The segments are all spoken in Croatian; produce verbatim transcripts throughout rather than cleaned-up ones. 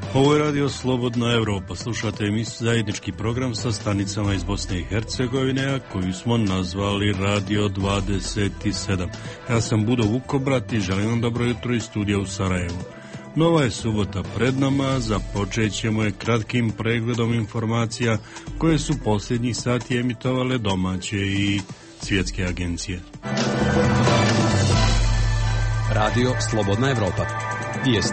Ovo je radio Slobodna Evropa. Slušate emisiju zajednički program sa stanicama iz Bosne i Hercegovine, a koju smo nazvali Radio dvadeset sedam. Ja sam Budo Vukobrat i želim vam dobro jutro iz studija u Sarajevu. Nova je subota pred nama, započet ćemo je kratkim pregledom informacija koje su posljednjih sati emitovale domaće i svjetske agencije. Radio Slobodna Evropa. Vijesti.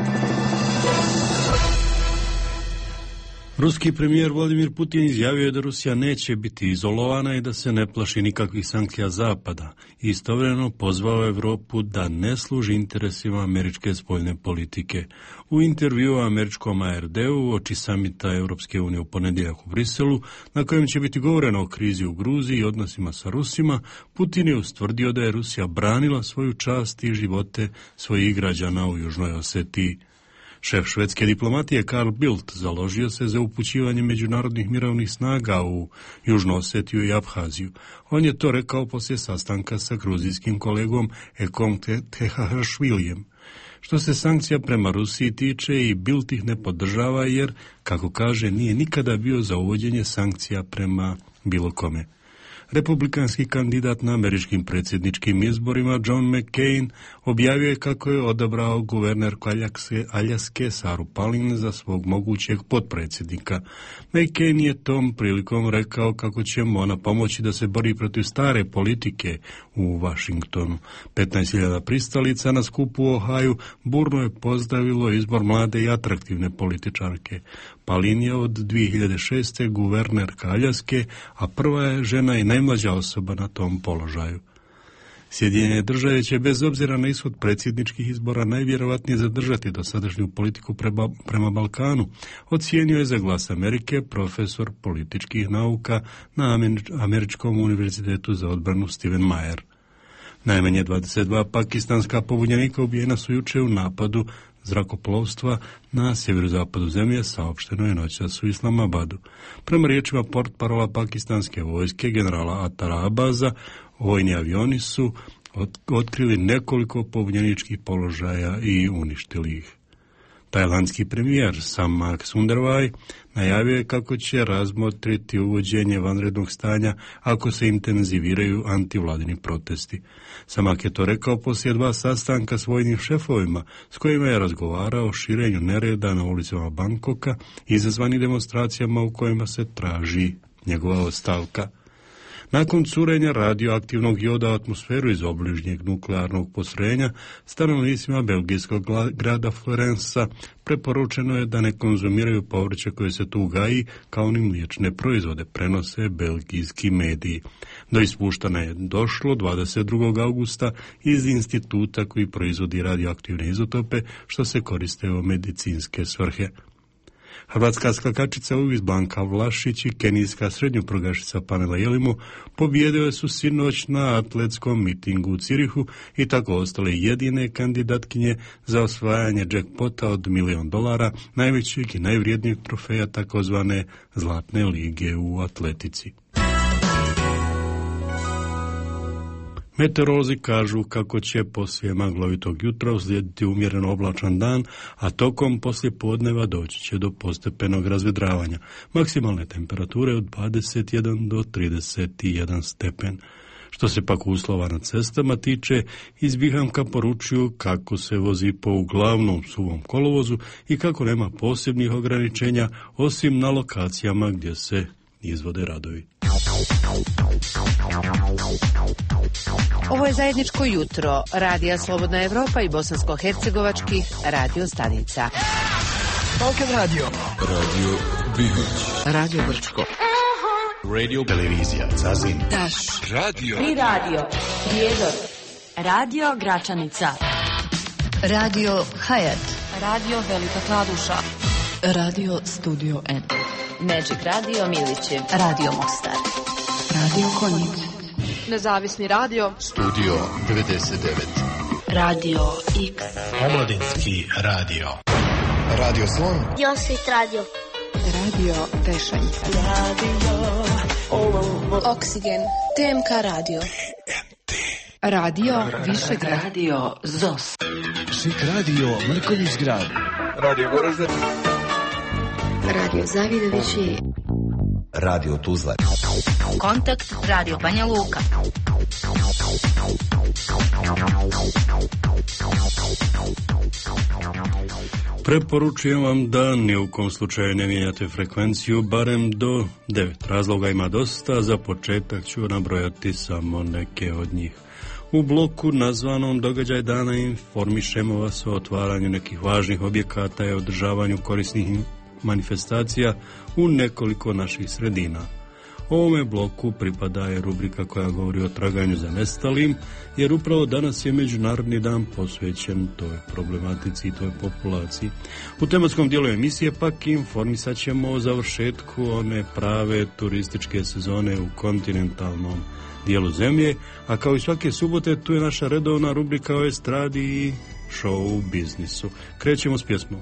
Ruski premijer Vladimir Putin izjavio je da Rusija neće biti izolovana i da se ne plaši nikakvih sankcija Zapada. Istovremeno pozvao Evropu da ne služi interesima američke spoljne politike. U intervjuu američkom A R D-u uoči samita Europske unije u ponedjeljak u Briselu, na kojem će biti govoreno o krizi u Gruziji i odnosima sa Rusima, Putin je ustvrdio da je Rusija branila svoju čast i živote svojih građana u Južnoj Osetiji. Šef švedske diplomatije Carl Bildt založio se za upućivanje međunarodnih mirovnih snaga u Južnu Osetiju i Abhaziju. On je to rekao poslije sastanka sa gruzijskim kolegom Ekom Tehašvilijem. Što se sankcija prema Rusiji tiče, i Bildt ih ne podržava jer, kako kaže, nije nikada bio za uvođenje sankcija prema bilo kome. Republikanski kandidat na američkim predsjedničkim izborima John McCain objavio je kako je odabrao guvernerku Aljaske Saru Palin za svog mogućeg potpredsjednika. McCain je tom prilikom rekao kako će mu ona pomoći da se bori protiv stare politike u Washingtonu. petnaest hiljada pristalica na skupu u Ohaju burno je pozdravilo izbor mlade i atraktivne političarke. Palin je od dvije hiljade šeste guvernerka Aljaske, a prva je žena i najmlađa osoba na tom položaju. Sjedinjene države će bez obzira na ishod predsjedničkih izbora najvjerojatnije zadržati dosadašnju politiku prema, prema Balkanu, ocijenio je za Glas Amerike profesor političkih nauka na Američkom univerzitetu za odbranu Steven Mayer. Najmanje dvadeset dva pakistanska pobunjenika ubijena su jučer u napadu zrakoplovstva na sjeverozapadu zemlje, saopšteno je noćas u Islamabadu. Prema riječima portparola pakistanske vojske generala Atara Abaza, vojni avioni su otkrili nekoliko pobunjeničkih položaja i uništili ih. Tajlandski premijer Samak Sundarvaj najavio je kako će razmotriti uvođenje vanrednog stanja ako se intenziviraju antivladini protesti. Samak je to rekao poslije dva sastanka s vojnim šefovima s kojima je razgovarao o širenju nereda na ulicama Bangkoka izazvani demonstracijama u kojima se traži njegova ostavka. Nakon curenja radioaktivnog joda u atmosferu iz obližnjeg nuklearnog postrojenja, stanovnicima belgijskog grada Florensa preporučeno je da ne konzumiraju povrće koje se tu gaji, kao ni mliječne proizvode, prenose belgijski mediji. Do ispuštanja je došlo dvadeset drugog augusta iz instituta koji proizvodi radioaktivne izotope, što se koriste u medicinske svrhe. Hrvatska skakačica Uvis Blanka Vlašić i kenijska srednjoprogašica Pamela Jelimu pobijedile su sinoć na atletskom mitingu u Cirihu i tako ostale jedine kandidatkinje za osvajanje jackpota od milion dolara, najvećeg i najvrijednijeg trofeja takozvane Zlatne lige u atletici. Meteorolozi kažu kako će poslije maglovitog jutra uslijediti umjereno oblačan dan, a tokom poslijepodneva doći će do postepenog razvedravanja. Maksimalne temperature od dvadeset jedan do trideset jedan stepen. Što se pak uslova na cestama tiče, iz Bihamka poručuju kako se vozi po uglavnom suvom kolovozu i kako nema posebnih ograničenja, osim na lokacijama gdje se izvode radovi. Ovo je zajedničko jutro Radija Slobodna Evropa i bosansko-hercegovačkih radio stanica. Balkan radio. Radio Bihać. Radio Brčko. Radio Televizija Zazin. Daš. Radio. Tri radio. Prijedor. Radio Gračanica. Radio Hayat. Radio Velika Kladuša. Radio Studio N. Magic Radio Milićev. Radio Mostar. Radio Konjic. Nezavisni radio. Studio devedeset devet. Radio X. Omladinski radio. Radio Slon. Josip Radio. Radio Tešanjka. Radio Oksigen. T M K radio. Radio Višegrad. Radio Zos. Osijek radio Mrkonjić Grad. Radio Goražde. Radio Zavidovići. Radio Tuzla. Kontakt Radio Banja Luka. Preporučujem vam da ni u kom slučaju ne mijenjate frekvenciju, barem do devet. Razloga ima dosta, za početak ću nabrojati samo neke od njih. U bloku nazvanom Događaj dana informišemo vas o otvaranju nekih važnih objekata i održavanju korisnih manifestacija u nekoliko naših sredina. Ovome bloku pripada je rubrika koja govori o traganju za nestalim, jer upravo danas je Međunarodni dan posvećen toj problematici i toj populaciji. U tematskom dijelu emisije pak informisat ćemo o završetku one prave turističke sezone u kontinentalnom dijelu zemlje, a kao i svake subote tu je naša redovna rubrika o estradi i show biznisu. Krećemo s pjesmom.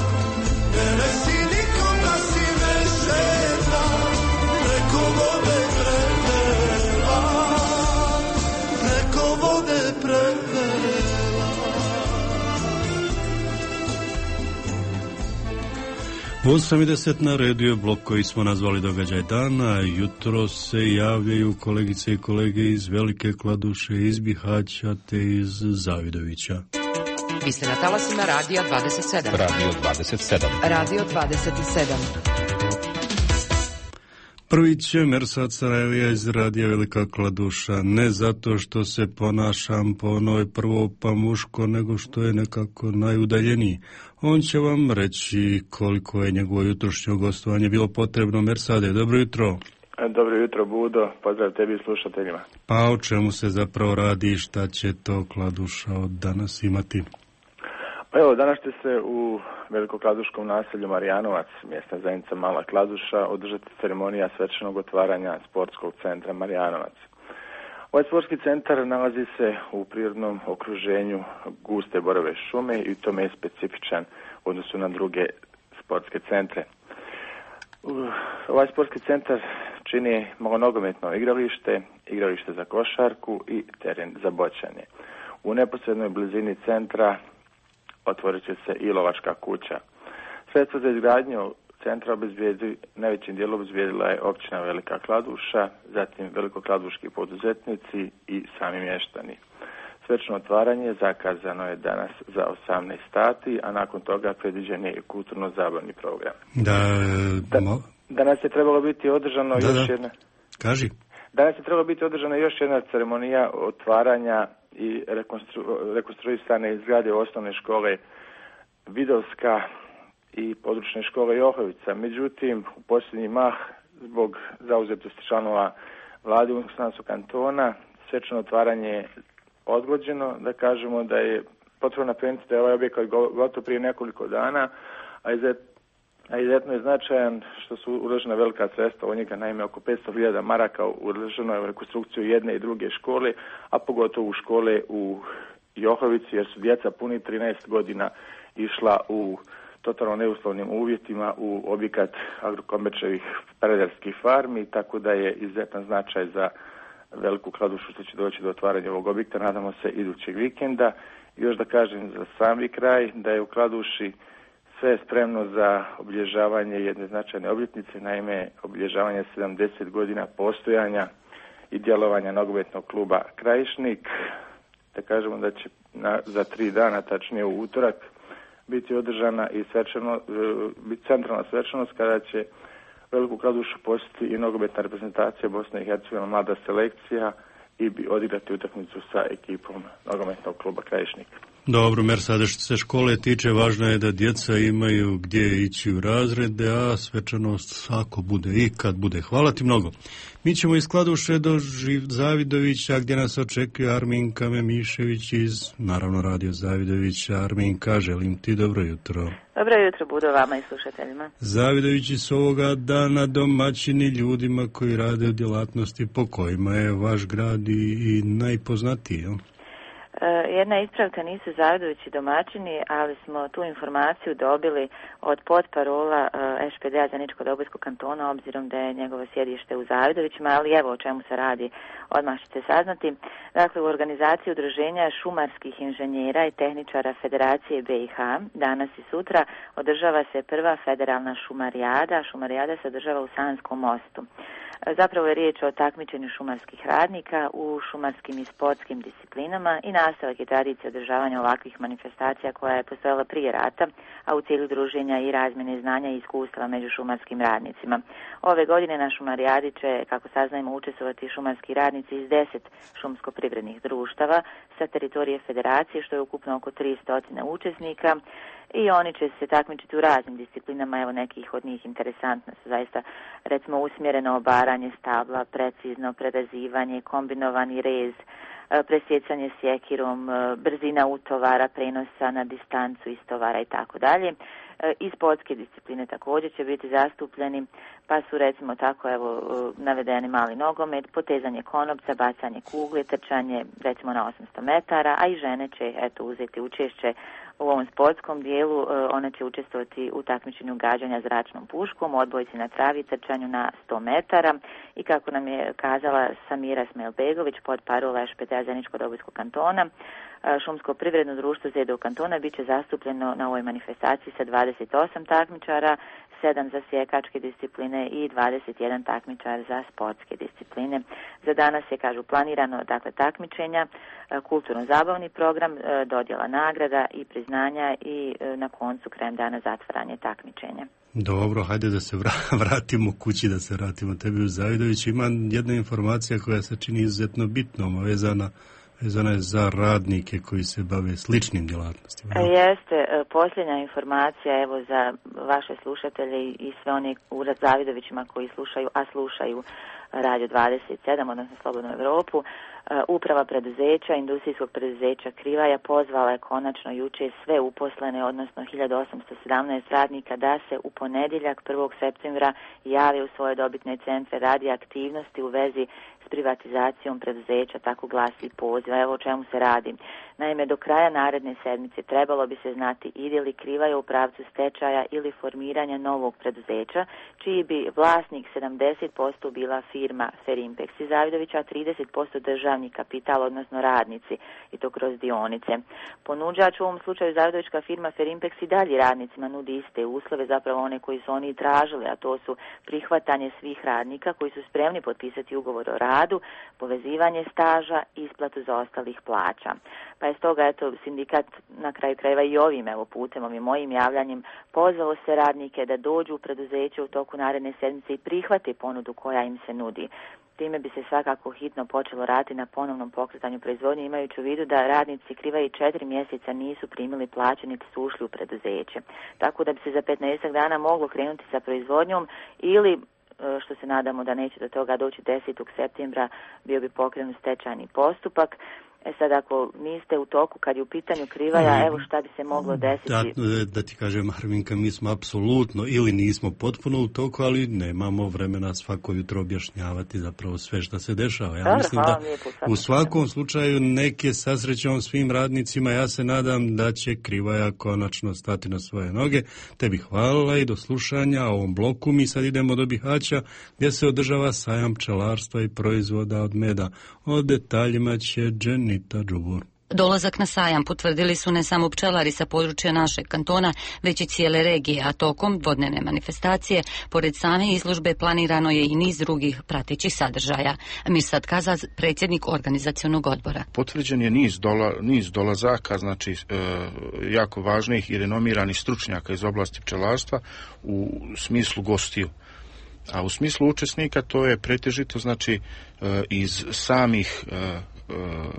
Preko vode osam i deset na redu je blok koji smo nazvali Događaj dana. Jutro se javljaju kolegice i kolege iz Velike Kladuše, iz Bihaća te iz Zavidovića. Vi ste na talasima Radija dvadeset sedam. Radio dvadeset sedam. Radio dvadeset sedam. Prvi će Mersad Sarajevija iz Radija Velika Kladuša, ne zato što se ponašam po onoj prvo pa muško, nego što je nekako najudaljeniji. On će vam reći koliko je njegovo jutrošnje gostovanje bilo potrebno. Mersade, dobro jutro. Dobro jutro, Budo. Pozdrav tebi i slušateljima. Pa o čemu se zapravo radi i šta će to Kladuša od danas imati? Pa evo, danas će se u velikokladuškom naselju Marijanovac, mjesna zajednica Mala Kladuša, održati ceremonija svečanog otvaranja sportskog centra Marijanovac. Ovaj sportski centar nalazi se u prirodnom okruženju guste borove šume i tome je specifičan u odnosu na druge sportske centre. Ovaj sportski centar čini malonogometno igralište, igralište za košarku i teren za boćanje. U neposrednoj blizini centra otvorit će se i lovačka kuća. Sredstva za izgradnju centra obezbijedi, najvećim dijelom obezbijedila je općina Velika Kladuša, zatim velikokladuški poduzetnici i sami mještani. Svečano otvaranje zakazano je danas za osamnaest sati, a nakon toga predviđen je i kulturno-zabavni program. Da, da, danas je trebalo biti održano da, još da. jedna... Kaži. Danas je trebalo biti održana još jedna ceremonija otvaranja i rekonstru, rekonstruisane zgrade osnovne škole Vidovska i područne škole Johovica. Međutim, u posljednji mah, zbog zauzetosti članova vlade Unsko-Sanskog kantona, svečano otvaranje je odgođeno. Da kažemo da je potrebno napomenuti da je ovaj objekat gotov prije nekoliko dana, a izet, a izuzetno je značajan što su uložena velika sredstva u njega, naime oko petsto hiljada maraka uloženo je u rekonstrukciju jedne i druge škole, a pogotovo u škole u Johovici, jer su djeca puni trinaest godina išla u totalno neuslovnim uvjetima u objekat Agrokomerčevih peradarskih farmi, tako da je izuzetan značaj za Veliku Kladušu što će doći do otvaranja ovog objekta, nadamo se idućeg vikenda. I još da kažem za sami kraj da je u Kladuši sve spremno za obilježavanje jedne značajne obljetnice, naime obilježavanje sedamdeset godina postojanja i djelovanja nogometnog kluba Krajišnik. Da kažemo da će na, za tri dana, tačnije u utorak, biti održana i svečano, biti centralna svečanost kada će Veliku Kladušu posjetiti i nogometna reprezentacija Bosne i Hercegovine, mlada selekcija i bi odigrati utakmicu sa ekipom nogometnog kluba Krajišnik. Dobro, Mersade, što se škole tiče, važno je da djeca imaju gdje ići u razrede, a svečanost ako bude i kad bude. Hvala ti mnogo. Mi ćemo iz Kladuše do Zavidovića, gdje nas očekuje Arminka Memišević iz, naravno, Radio Zavidovića. Arminka, želim ti dobro jutro. Dobro jutro, budu vama i slušateljima. Zavidovići su ovoga dana domaćini ljudima koji rade u djelatnosti po kojima je vaš grad i, i najpoznatiji, jel? Jedna ispravka, nisu Zavidovići domaćini, ali smo tu informaciju dobili od potparola eš pe de a Zeničko-Dobojskog kantona, obzirom da je njegovo sjedište u Zavidovićima, ali evo o čemu se radi, odmah ćete saznati. Dakle, u organizaciji udruženja šumarskih inženjera i tehničara Federacije be i ha danas i sutra održava se prva federalna šumarijada. Šumarijada se održava u Sanskom mostu. Zapravo je riječ o takmičenju šumarskih radnika u šumarskim i sportskim disciplinama i nastavak je tradicija održavanja ovakvih manifestacija koja je postojala prije rata, a u cilju druženja i razmjene znanja i iskustava među šumarskim radnicima. Ove godine na šumarijadi će, kako saznajemo, učestvovati šumarski radnici iz deset šumsko-privrednih društava sa teritorije federacije, što je ukupno oko tristo učesnika. I oni će se takmičiti u raznim disciplinama, evo nekih od njih interesantno su zaista, recimo usmjereno obaranje stabla, precizno prerezivanje, kombinovani rez, presjecanje sjekirom, brzina utovara, prenosa na distancu istovara i tako dalje. I sportske discipline također će biti zastupljeni, pa su recimo tako evo navedeni mali nogomet, potezanje konopca, bacanje kugle, trčanje recimo na osamsto metara, a i žene će eto uzeti učešće u ovom sportskom dijelu. One će učestvovati u takmičenju gađanja zračnom puškom, odbojci na travi, trčanju na sto metara i kako nam je kazala Samira Smelbegović, potparola eš pe de a Zeničko-Dobojskog kantona, Šumsko privredno društvo Zedo kantona bit će zastupljeno na ovoj manifestaciji sa dvadeset osam takmičara sedam za sjekačke discipline i dvadeset jedan takmičar za sportske discipline. Za danas je, kažu, planirano dakle takmičenja, kulturno-zabavni program, dodjela nagrada i priznanja i na koncu krajem dana zatvaranje takmičenja. Dobro, hajde da se vratimo kući, da se vratimo tebi u Zavidović. Ima jedna informacija koja se čini izuzetno bitnom, vezana vezana je za radnike koji se bave sličnim djelatnostima. Jeste, posljednja informacija evo za vaše slušatelje i sve one u Zavidovićima koji slušaju, a slušaju Radio dvadeset sedam, odnosno Slobodnu Europu. Uprava preduzeća, industrijskog preduzeća Krivaja pozvala je konačno jučer sve uposlene, odnosno hiljadu osamsto sedamnaest radnika, da se u ponedjeljak prvog septembra jave u svoje dobitne centre radi aktivnosti u vezi s privatizacijom preduzeća, tako glasi poziv. Evo o čemu se radi. Naime, do kraja naredne sedmice trebalo bi se znati ide li Krivaja u pravcu stečaja ili formiranja novog preduzeća, čiji bi vlasnik sedamdeset posto bila firma Ferimpex iz Zavidovića, a trideset posto državni kapital, odnosno radnici, i to kroz dionice. Ponuđač u ovom slučaju zavidovička firma Ferimpex i dalje radnicima nudi iste uslove, zapravo one koji su oni tražili, a to su prihvatanje svih radnika koji su spremni potpisati ugovor o radu, povezivanje staža i isplatu zaostalih plaća. Pa je stoga, eto, sindikat na kraju krajeva i ovim, evo, putem, ovim mojim javljanjem, pozvalo se radnike da dođu u preduzeće u toku naredne sedmice i prihvate ponudu koja im se nudi. Time bi se svakako hitno počelo raditi na ponovnom pokretanju proizvodnje, imajući u vidu da radnici Krivaje i četiri mjeseca nisu primili plaće niti su ušli u preduzeće. Tako da bi se za petnaestak dana moglo krenuti sa proizvodnjom ili, što se nadamo da neće do toga doći, desetog septembra bio bi pokrenut stečajni postupak. E sad, ako niste u toku kad je u pitanju Krivaja, evo šta bi se moglo desiti. Da, da ti kažem, Arminka, mi smo apsolutno ili nismo potpuno u toku, ali nemamo vremena svako jutro objašnjavati zapravo sve što se dešava. Ja Dobre, mislim da u svakom slučaju neke sa srećom svim radnicima, ja se nadam da će Krivaja konačno stati na svoje noge. Tebi hvala i do slušanja o ovom bloku. Mi sad idemo do Bihaća gdje se održava sajam pčelarstva i proizvoda od meda. O detaljima će Dženita Džubur. Dolazak na sajam potvrdili su ne samo pčelari sa područja našeg kantona, već i cijele regije, a tokom dvodnevne manifestacije, pored same izložbe, planirano je i niz drugih pratećih sadržaja. Mirsad Kazaz, predsjednik organizacionog odbora. Potvrđen je niz, dola, niz dolazaka, znači e, jako važnih i renomiranih stručnjaka iz oblasti pčelarstva u smislu gostiju. A u smislu učesnika to je pretežito, znači, e, iz samih e, e,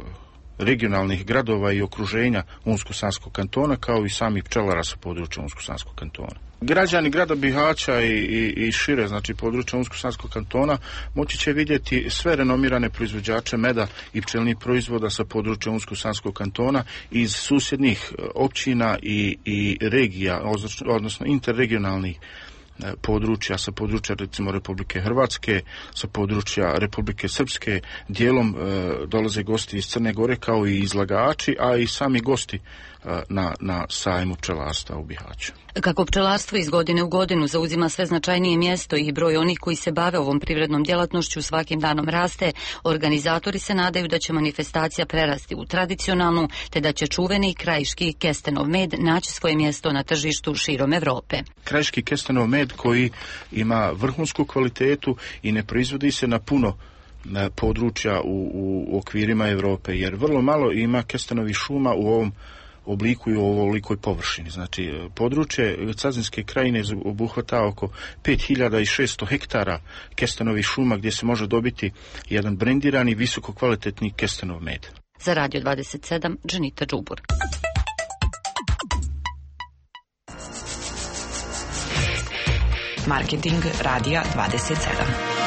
regionalnih gradova i okruženja Unsko-Sanskog kantona, kao i sami pčelara sa područja Unsko-Sanskog kantona. Građani grada Bihaća i, i, i šire, znači područja Unsko-Sanskog kantona, moći će vidjeti sve renomirane proizvođače meda i pčelnih proizvoda sa područja Unsko-Sanskog kantona iz susjednih općina i, i regija, odnosno interregionalnih područja, sa područja recimo Republike Hrvatske, sa područja Republike Srpske, dijelom e, dolaze gosti iz Crne Gore kao i izlagači, a i sami gosti e, na, na sajmu pčelarstva u Bihaću. Kako pčelarstvo iz godine u godinu zauzima sve značajnije mjesto i broj onih koji se bave ovom privrednom djelatnošću svakim danom raste, organizatori se nadaju da će manifestacija prerasti u tradicionalnu, te da će čuveni krajiški kestenov med naći svoje mjesto na tržištu širom Europe. Krajiški kestenov med koji ima vrhunsku kvalitetu i ne proizvodi se na puno na područja u, u okvirima Europe, jer vrlo malo ima kestenovih šuma u ovom obliku i u ovolikoj površini. Znači, područje Cazinske krajine obuhvata oko pet hiljada šesto hektara kestenovih šuma gdje se može dobiti jedan brendirani, visoko kvalitetni kestenov med. Za Radio dvadeset sedam, Dženita Džubur. Marketing Radija dvadeset sedam.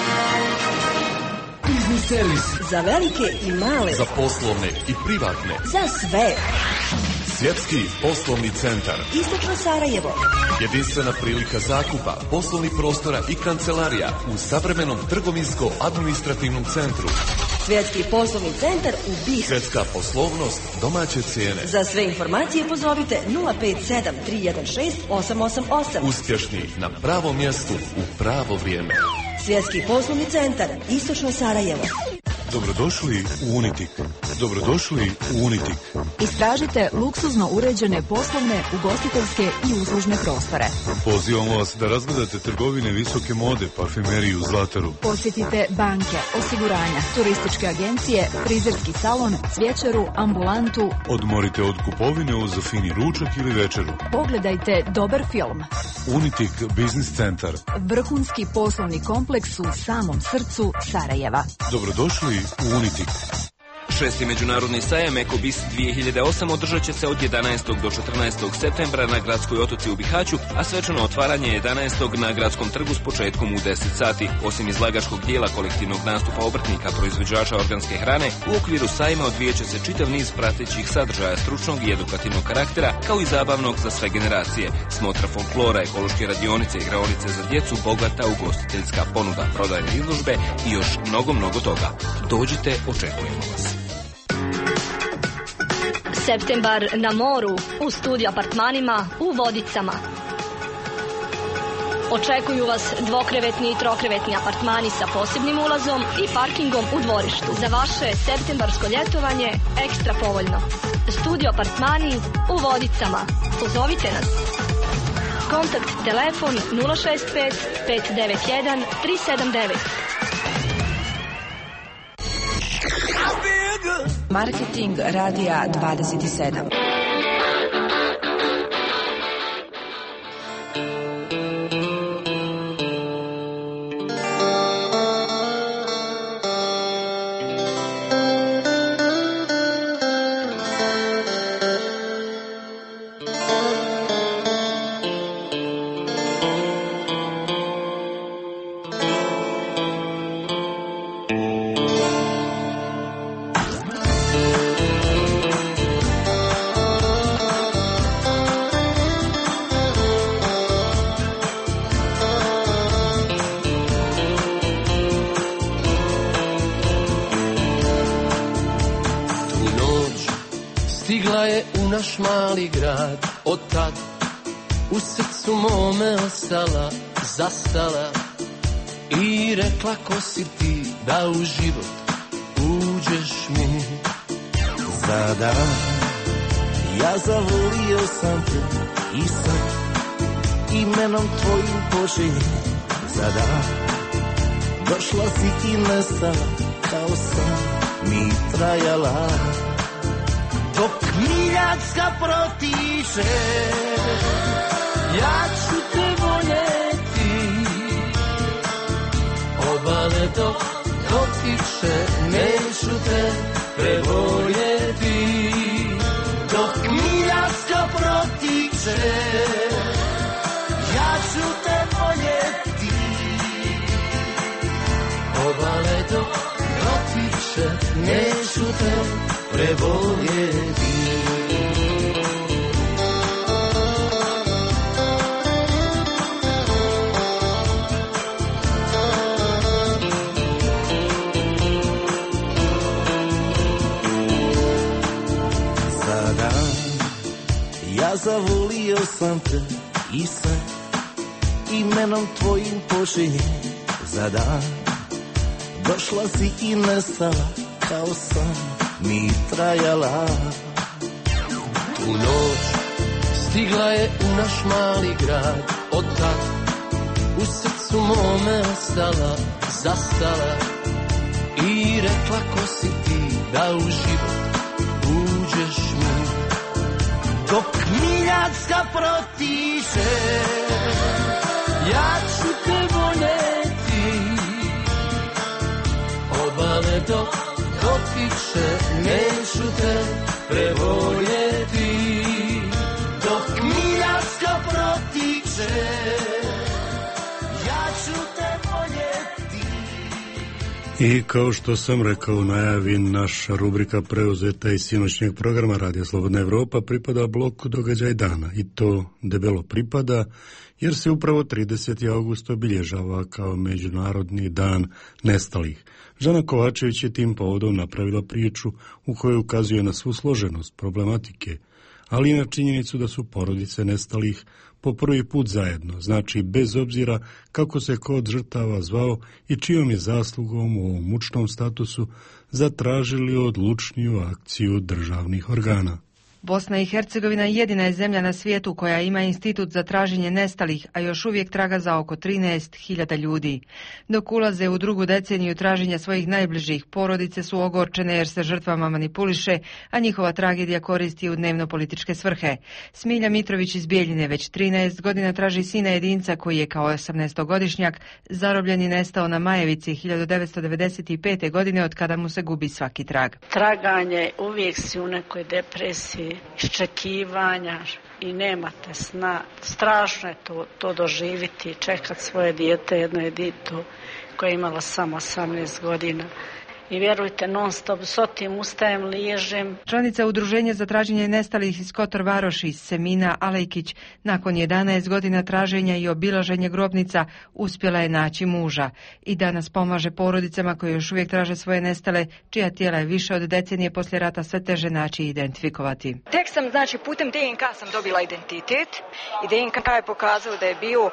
Biznis servis. Za velike i male. Za poslovne i privatne. Za sve. Svjetski poslovni centar. Istočno Sarajevo. Jedinstvena prilika zakupa poslovnih prostora i kancelarija u savremenom trgovinsko-administrativnom centru. Svjetski poslovni centar u Bih. Svjetska poslovnost, domaće cijene. Za sve informacije pozovite nula pet sedam tri jedan šest osam osam osam. Uspješni na pravom mjestu u pravo vrijeme. Svjetski poslovni centar, Istočno Sarajevo. Dobrodošli u Unitik. Dobrodošli u Unitik. Istražite luksuzno uređene poslovne, ugostiteljske i uslužne prostore. Pozivamo vas da razgledate trgovine visoke mode, parfumeriju, zlataru. Posjetite banke, osiguranja, turističke agencije, frizerski salon, cvjećaru, ambulantu. Odmorite od kupovine uz fini ručak ili večeru. Pogledajte dobar film. Unitik Biznis centar. Vrhunski poslovni kompleks u samom srcu Sarajeva. Dobrodošli u Unitik. Šesti međunarodni sajam Ekobis dvije hiljade osam održat će se od jedanaestog do četrnaestog septembra na Gradskoj otoci u Bihaću, a svečano otvaranje jedanaestog na Gradskom trgu s početkom u deset sati. Osim izlagačkog dijela kolektivnog nastupa obrtnika, proizvođača organske hrane, u okviru sajma odvijat će se čitav niz pratećih sadržaja stručnog i edukativnog karaktera, kao i zabavnog za sve generacije. Smotra folklora, ekološke radionice, igraonice za djecu, bogata ugostiteljska ponuda, prodajne izložbe i još mnogo, mnogo toga. Dođite, očekujemo vas. Septembar na moru, u studio apartmanima, u Vodicama. Očekuju vas dvokrevetni i trokrevetni apartmani sa posebnim ulazom i parkingom u dvorištu. Za vaše septembarsko ljetovanje ekstra povoljno. Studio apartmani u Vodicama. Pozovite nas. Kontakt telefon nula šest pet pet devet jedan tri sedam devet. Marketing radija dvadeset sedam. Naš mali grad, od tad u srcu mome ostala, zastala i rekla ko si ti da u život uđeš mi. Za dan ja zavolio sam te i sad imenom tvojim poželje. Za dan došla si i nestala, kao sam mi trajala. Dok miljacka protiče, ja ću te voljeti. Obale dok dotiče, neću te preboljeti. Dok miljacka protiče, ja ću te voljeti. Obale dok dotiče, neću te preboljeti. Za dan ja zavolio sam te i sve imenom tvojim poželje. Za dan došla si i nestala, kao sam mi trajala. Tu noć stigla je u naš mali grad, od tad u srcu mome ostala, zastala i rekla ko si ti da u život uđeš mi. Dok miljacka protiče, ja ću te voljeti. Obale dok dotiče, neću te preboljeti. Dok miljacka protiče, ja ću te voljeti. I kao što sam rekao u najavi, naša rubrika preuzeta iz sinoćnjeg programa Radija Slobodna Evropa pripada bloku Događaj dana. I to debelo pripada, jer se upravo trideseti august obilježava kao Međunarodni dan nestalih. Žana Kovačević je tim povodom napravila priču u kojoj ukazuje na svu složenost problematike, ali i na činjenicu da su porodice nestalih po prvi put zajedno, znači bez obzira kako se ko od žrtava zvao i čijom je zaslugom u ovom mučnom statusu zatražili odlučniju akciju državnih organa. Bosna i Hercegovina jedina je zemlja na svijetu koja ima institut za traženje nestalih, a još uvijek traga za oko trinaest hiljada ljudi. Dok ulaze u drugu deceniju traženja svojih najbližih, porodice su ogorčene jer se žrtvama manipuliše, a njihova tragedija koristi u dnevno-političke svrhe. Smilja Mitrović iz Bijeljine već trinaest godina traži sina jedinca koji je kao osamnaestogodišnjak zarobljen i nestao na Majevici hiljadu devetsto devedeset pete. godine od kada mu se gubi svaki trag. Traganje, uvijek si u nekoj depresiji, iščekivanja i nemate sna. Strašno je to, to doživiti, čekat svoje dijete, jedno je dito koje je imalo samo osamnaest godina. I vjerujte, non stop s otim ustajem, liježem. Članica Udruženja za traženje nestalih iz Kotor Varoši, Semina Alejkić, nakon jedanaest godina traženja i obilaženja grobnica, uspjela je naći muža. I danas pomaže porodicama koje još uvijek traže svoje nestale, čija tijela je više od decenije poslije rata sve teže naći i identifikovati. Tek sam, znači, putem D N K sam dobila identitet i D N K je pokazao da je bio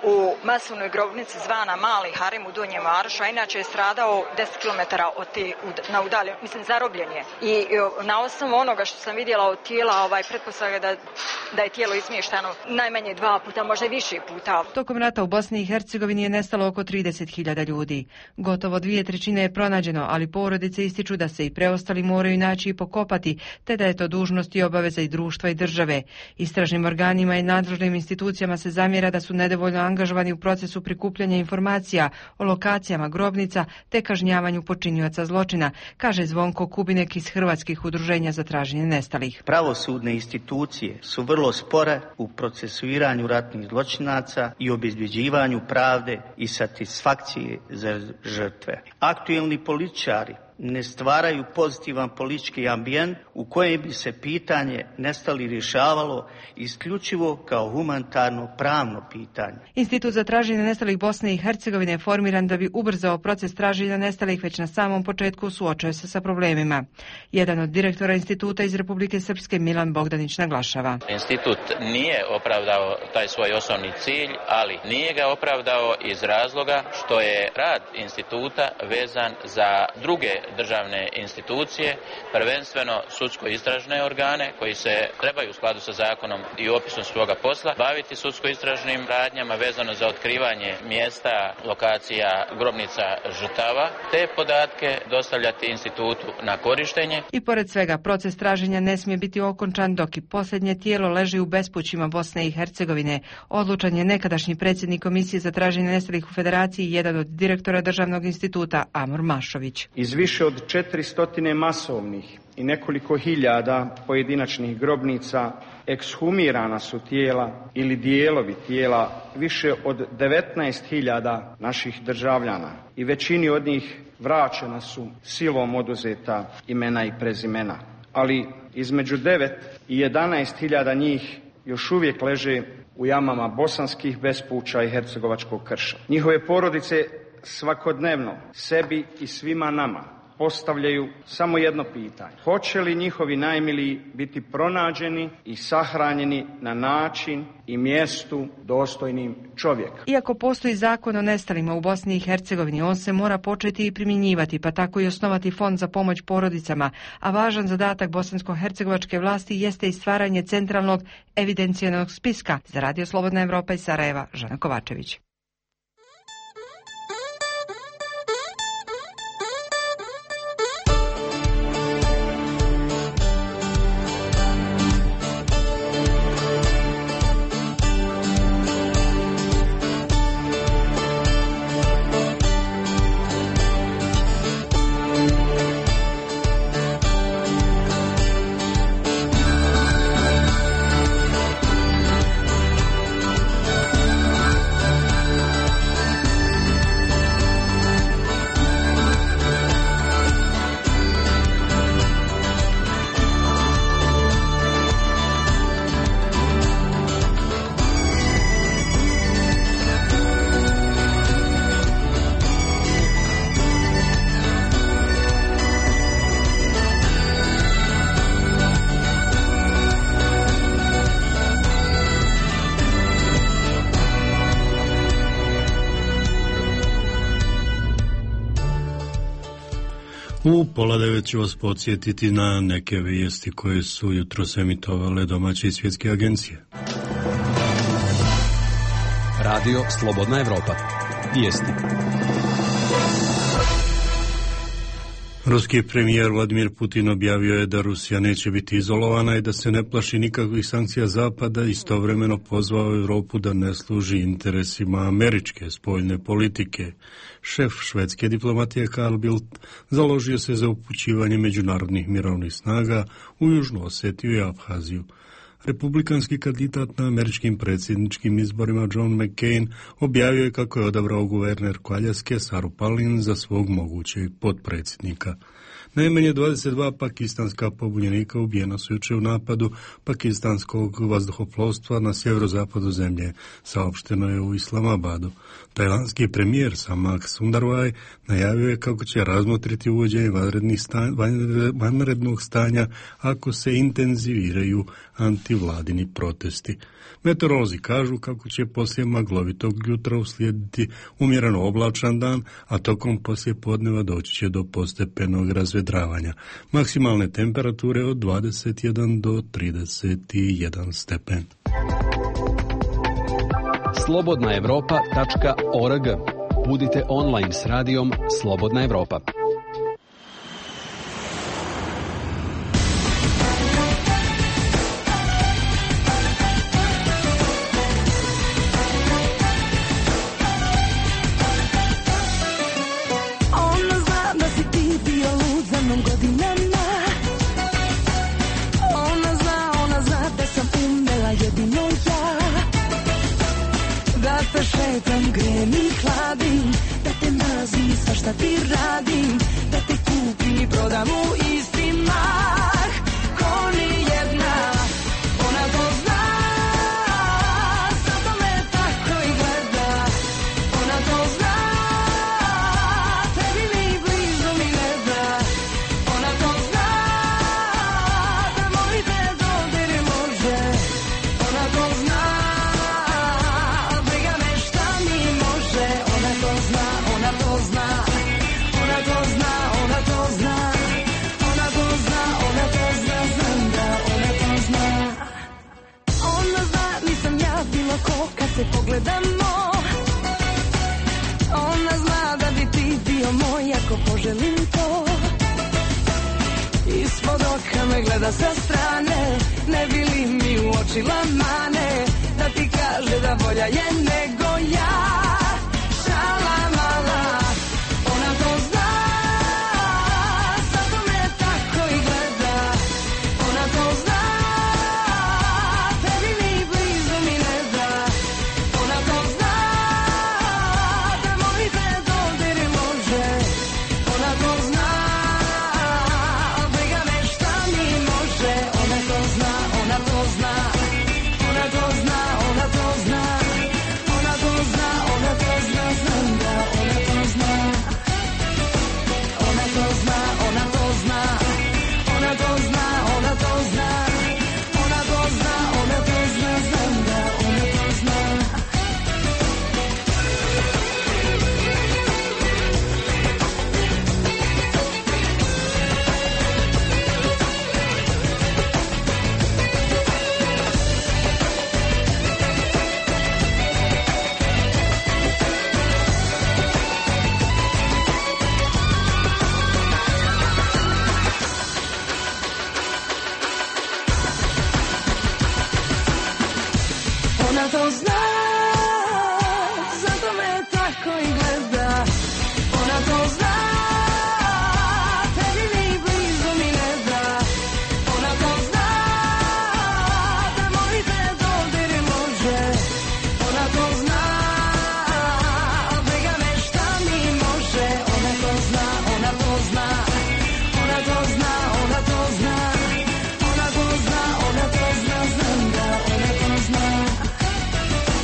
u masovnoj grobnici zvana Mali Harem u Donjem Varošu, a inače je stradao deset kilometara od te, na udalje, mislim, zarobljen je. I na osnovu onoga što sam vidjela od tijela, ovaj, pretpostavlja da, da je tijelo izmještano najmanje dva puta, možda i više puta. Tokom rata u Bosni i Hercegovini je nestalo oko trideset hiljada ljudi. Gotovo dvije trećine je pronađeno, ali porodice ističu da se i preostali moraju naći i pokopati, te da je to dužnost i obaveza i društva i države. Istražnim organima i nadležnim institucijama se zamjera da su nedovoljno angažovani u procesu prikupljanja informacija o lokacijama grobnica te kažnjavanju počinioca zločina, kaže Zvonko Kubinek iz Hrvatskih udruženja za traženje nestalih. Pravosudne institucije su vrlo spore u procesuiranju ratnih zločinaca i obezbjeđivanju pravde i satisfakcije za žrtve. Aktuelni političari ne stvaraju pozitivan politički ambijent u kojem bi se pitanje nestali rješavalo isključivo kao humanitarno pravno pitanje. Institut za traženje nestalih Bosne i Hercegovine je formiran da bi ubrzao proces traženja nestalih već na samom početku suočio se sa problemima. Jedan od direktora instituta iz Republike Srpske, Milan Bogdanić, naglašava. Institut nije opravdao taj svoj osnovni cilj, ali nije ga opravdao iz razloga što je rad instituta vezan za druge državne institucije, prvenstveno sudsko-istražne organe koji se trebaju u skladu sa zakonom i opisom svoga posla baviti sudsko-istražnim radnjama vezano za otkrivanje mjesta, lokacija, grobnica žrtava, te podatke dostavljati institutu na korištenje. I pored svega, proces traženja ne smije biti okončan dok i posljednje tijelo leži u bespućima Bosne i Hercegovine. Odlučan je nekadašnji predsjednik Komisije za traženje nestalih u Federaciji i jedan od direktora Državnog instituta, Amor Mašović. Iz više od četiristo masovnih i nekoliko hiljada pojedinačnih grobnica ekshumirana su tijela ili dijelovi tijela više od devetnaest hiljada naših državljana i većini od njih vraćena su silom oduzeta imena i prezimena. Ali između devet i jedanaest hiljada njih još uvijek leže u jamama bosanskih bespuća i hercegovačkog krša. Njihove porodice svakodnevno sebi i svima nama postavljaju samo jedno pitanje. Hoće li njihovi najmiliji biti pronađeni i sahranjeni na način i mjestu dostojnim čovjeka? Iako postoji zakon o nestalima u Bosni i Hercegovini, on se mora početi i primjenjivati, pa tako i osnovati fond za pomoć porodicama, a važan zadatak bosansko-hercegovačke vlasti jeste i stvaranje centralnog evidencijalnog spiska. Za Radio Slobodna Evropa iz Sarajeva, Žana Kovačević. U pola devet ću vas podsjetiti na neke vijesti koje su jutros emitovale domaće i svjetske agencije. Radio Slobodna Evropa. Vijesti. Ruski premijer Vladimir Putin objavio je da Rusija neće biti izolovana i da se ne plaši nikakvih sankcija Zapada, istovremeno pozvao Europu da ne služi interesima američke spoljne politike. Šef švedske diplomatije Carl Bildt založio se za upućivanje međunarodnih mirovnih snaga u Južnu Osetiju i Abhaziju. Republikanski kandidat na američkim predsjedničkim izborima John McCain objavio je kako je odabrao guvernerku Aljaske Saru Palin za svog mogućeg potpredsjednika. Najmanje dvadeset dva pakistanska pobunjenika ubijena su jučer u napadu pakistanskog vazduhoplovstva na sjeverozapadu zemlje, saopšteno je u Islamabadu. Tajlandski premijer Samak Sundarvaj najavio je kako će razmotriti uvođenje vanrednog stanja ako se intenziviraju antivladini protesti. Meteorolozi kažu kako će poslije maglovitog jutra uslijediti umjereno oblačan dan, a tokom poslije podneva doći će do postepenog razvedravanja. Maksimalne temperature od dvadeset jedan do trideset jedan stepen. slobodna evropa tačka org. Budite online s radijom Slobodna Evropa. Šetam, grem i hladim, da te mazim, svašta ti radim, da te kupim i prodam u isti mah. Ko ni jedna, ona to zna, zato me tako i gleda. Ona to zna, tebi ni blizu mi ne da. Ona to zna, da moj te dodir može. Ona to zna, kad se pogledamo, ona zna da bi ti bio moj ako poželim to. Ispod oka me gleda sa strane, ne bi li mi uočila mane, da ti kaže da bolja je nego ja. Šala mala, ona to zna, zato me tako i gleda. Ona to zna, tebi ni blizu mi ne da. Ona to zna, da moj te dodir može. Ona to zna, briga me šta mi može. Ona to zna, ona to zna, ona to zna, ona to zna. Ona to zna, ona to zna, znam da ona to zna. Ona to zna, ona to zna, ona to zna, ona to zna. Ona to zna, ona to zna, znam da ona to zna. Ona to zna, zato me tako i gleda. Ona to zna, tebi ni blizu mi ne da. Ona to zna, da moj te dodir može. Ona to zna, briga me šta mi može. Ona to zna, ona to zna, ona to zna, ona to zna. Ona to zna, ona to zna, znam da ona to zna.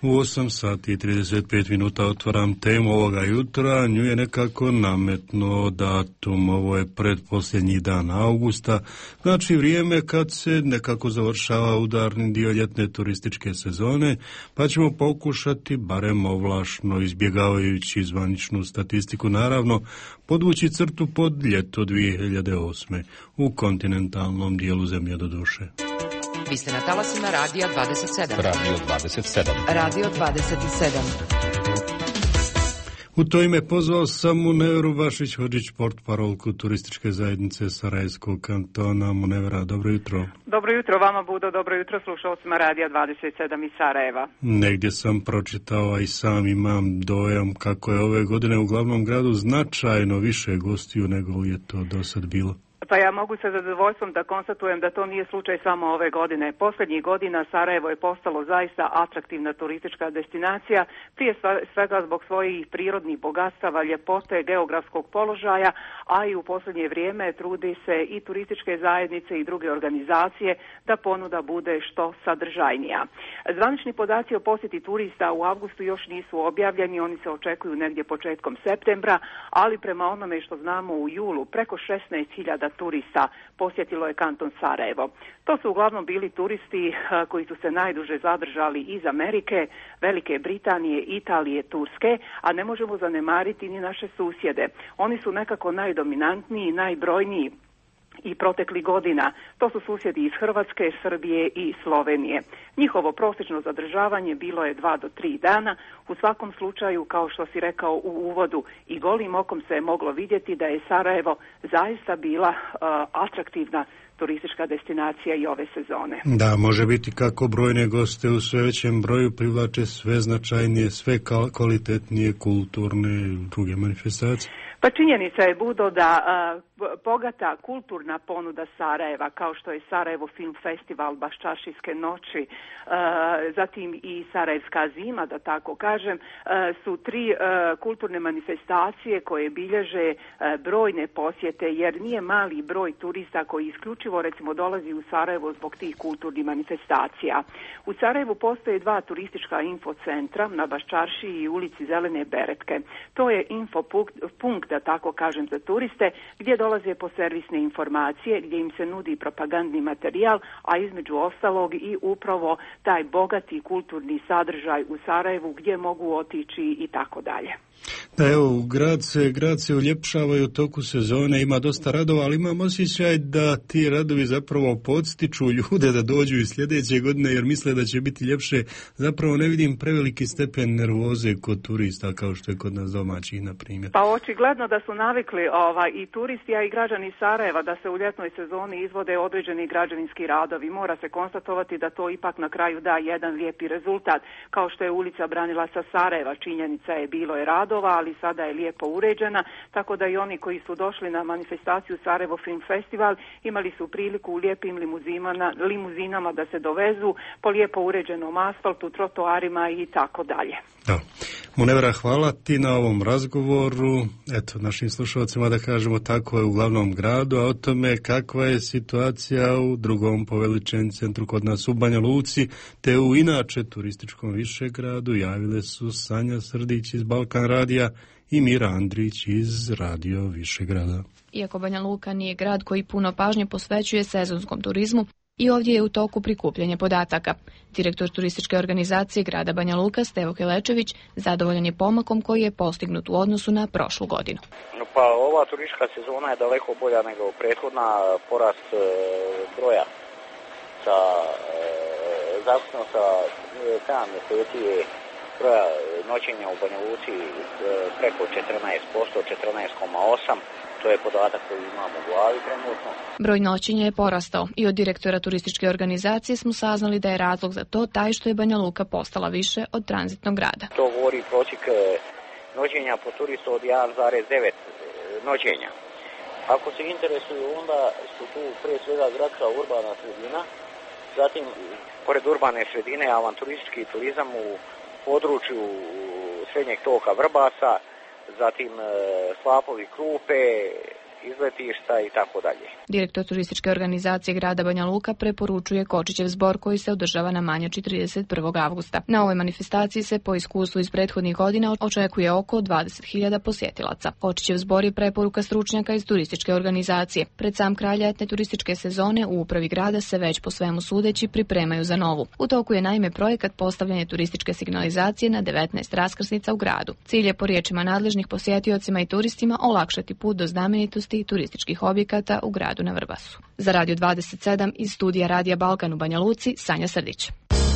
U osam sati i trideset pet minuta otvaram temu ovoga jutra. Nju je nekako nametno datum. Ovo je pretposljednji dan augusta. Znači vrijeme kad se nekako završava udarni dio ljetne turističke sezone, pa ćemo pokušati, barem ovlašno, izbjegavajući zvaničnu statistiku, naravno, podvući crtu pod ljeto dvije hiljade osme u kontinentalnom dijelu zemlje do duše. Vi ste na talasima Radija dvadeset sedam. Radio dvadeset sedam. Radio dvadeset sedam. U to ime pozvao sam Muneveru Vašić-Hodžić, portparolku turističke zajednice Sarajevskog kantona. Munevera, dobro jutro. Dobro jutro vama, Budo, dobro jutro slušalcima Radija dvadeset sedam iz Sarajeva. Negdje sam pročitao, a i sam imam dojam kako je ove godine u glavnom gradu značajno više gostiju nego li je to do sad bilo. Pa ja mogu sa zadovoljstvom da konstatujem da to nije slučaj samo ove godine. Posljednjih godina Sarajevo je postalo zaista atraktivna turistička destinacija, prije svega zbog svojih prirodnih bogatstava, ljepote, geografskog položaja, a i u posljednje vrijeme trudi se i turističke zajednice i druge organizacije da ponuda bude što sadržajnija. Zvanični podaci o posjeti turista u avgustu još nisu objavljeni, oni se očekuju negdje početkom septembra, ali prema onome što znamo u julu preko šesnaest hiljada turista posjetilo je kanton Sarajevo. To su uglavnom bili turisti koji su se najduže zadržali iz Amerike, Velike Britanije, Italije, Turske, a ne možemo zanemariti ni naše susjede. Oni su nekako najdominantniji, najbrojniji i proteklih godina. To su susjedi iz Hrvatske, Srbije i Slovenije. Njihovo prosječno zadržavanje bilo je dva do tri dana. U svakom slučaju, kao što si rekao u uvodu, i golim okom se je moglo vidjeti da je Sarajevo zaista bila uh, atraktivna turistička destinacija i ove sezone. Da, može biti kako brojne goste u sve većem broju privlače sve značajnije, sve kvalitetnije kulturne i druge manifestacije. Pa činjenica je, Budo, da uh, bogata kulturna ponuda Sarajeva, kao što je Sarajevo Film Festival, Baščaršijske noći, uh, zatim i Sarajevska zima, da tako kažem, uh, su tri uh, kulturne manifestacije koje bilježe uh, brojne posjete, jer nije mali broj turista koji isključivo recimo dolazi u Sarajevo zbog tih kulturnih manifestacija. U Sarajevu postoje dva turistička infocentra na Baščaršiji i ulici Zelene Beretke. To je infopunkt, da tako kažem, za turiste, gdje dolaze po servisne informacije, gdje im se nudi propagandni materijal, a između ostalog i upravo taj bogati kulturni sadržaj u Sarajevu gdje mogu otići i tako dalje. Da, evo, grad se, grad se uljepšava i u toku sezone, ima dosta radova, ali imam osjećaj da ti radovi zapravo podstiču ljude da dođu i sljedeće godine jer misle da će biti ljepše. Zapravo ne vidim preveliki stepen nervoze kod turista kao što je kod nas domaćih, na primjer. Pa očigledno da su navikli ovaj, i turisti, a i građani Sarajeva da se u ljetnoj sezoni izvode određeni građevinski radovi. Mora se konstatovati da to ipak na kraju da jedan lijepi rezultat, kao što je ulica Branilaca Sarajeva. Činjenica je, bilo je radova, ali sada je lijepo uređena, tako da i oni koji su došli na manifestaciju Sarajevo Film Festival imali su priliku u lijepim limuzinama, limuzinama da se dovezu po lijepo uređenom asfaltu, trotoarima i tako dalje. Da. Munevera, hvala ti na ovom razgovoru. Eto, našim slušalcima da kažemo tako je u glavnom gradu, a o tome kakva je situacija u drugom po veličini centru kod nas u Banja Luci, te u inače turističkom Višegradu javile su Sanja Srdić iz Balkan radija i Mira Andrić iz Radio Višegrada. Iako Banja Luka nije grad koji puno pažnje posvećuje sezonskom turizmu, i ovdje je u toku prikupljanje podataka. Direktor turističke organizacije grada Banja Luka, Stevo Kelečević, zadovoljan je pomakom koji je postignut u odnosu na prošlu godinu. Pa ova turistička sezona je daleko bolja nego prethodna, porast e, broja sa e, zaključno sa sedam mjeseci je broja noćenja u Banja Luci e, preko četrnaest posto, četrnaest zarez osam posto. To je podatak koji imamo u glavi trenutno. Broj noćenja je porastao i od direktora turističke organizacije smo saznali da je razlog za to taj što je Banja Luka postala više od tranzitnog grada. To govori prosjek noćenja po turistu od jedan zarez devet noćenja. Ako se interesuju, onda su tu prije svega gradska urbana sredina, zatim pored urbane sredine avanturistički turizam u području srednjeg toka Vrbasa, zatim Slapovi Krupe izletišta i tako dalje. Direktor turističke organizacije grada Banja Luka preporučuje Kočićev zbor koji se održava na Manjači trideset prvog avgusta. Na ovoj manifestaciji se po iskustvu iz prethodnih godina očekuje oko dvadeset hiljada posjetilaca. Kočićev zbor je preporuka stručnjaka iz turističke organizacije. Pred sam kraj ljetne turističke sezone u upravi grada se već po svemu sudeći pripremaju za novu. U toku je naime projekat postavljanje turističke signalizacije na devetnaest raskrsnica u gradu. Cilj je po riječima nadležnih posjetiocima i turistima olakšati put do znamenitosti i turističkih objekata u gradu na Vrbasu. Za Radio dvadeset sedam iz studija Radija Balkan u Banja Luci, Sanja Srdić.